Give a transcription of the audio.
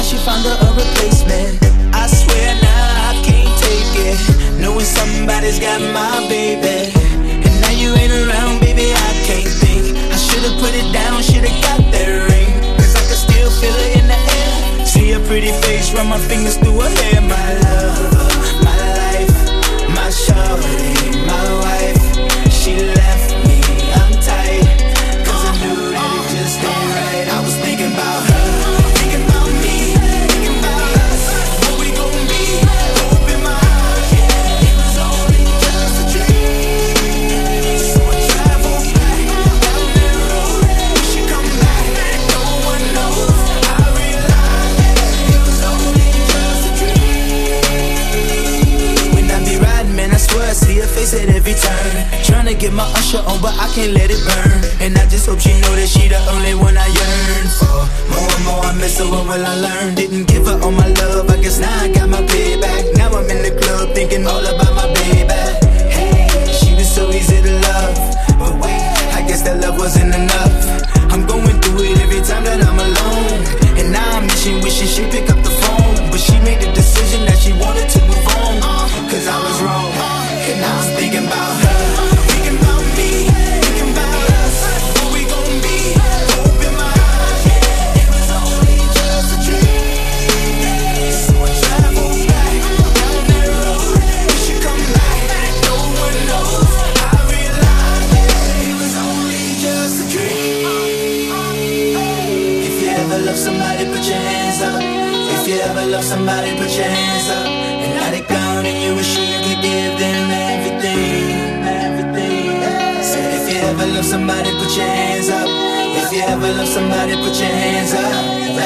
she found her a replacement. I swear now I can't take it, knowing somebody's got my baby. And now you ain't around, baby, I can't think. I should've put it down, should've got that ring, cause I can still feel it in the air. See her pretty face, run my fingers through her hair. My love, my life, my shawty, my wife. She left me, I'm tight, cause I knew that it just ain't right. I was thinking about her, thinking about me, thinking about us, what we gon' be. Open my eyes, yeah, it was only just a dream. So I travel back down that road, we should come back, no one knows. I realized it was only just a dream. When I be riding, man, I swear I see her face at every turn. Tryna get my usher on, but I can't let it burn. And I just hope she know that she the only one I yearn for. More and more I miss her, what will I learn? Didn't give her all my love, I guess now I got my payback. Now I'm in the club thinking all about my baby. Hey, she was so easy to love, but wait, I guess that love wasn't enough. I'm going through it every time that I'm alone, and now I'm wishing she pick up the phone. But she made the decision that she wanted to move on, cause I was wrong. And I was thinking about her, thinking about me, thinking about us, what we gon' be. Open my eyes, yeah, it was only just a dream. So I travel back down that road, we should come back, no one knows. I realized it was only just a dream. If you ever love somebody, put your hands up. If you ever love somebody, put your hands up. And now they gone and you wish you could give them everything, everything. Said if you ever love somebody, put your hands up. If you ever love somebody, put your hands up.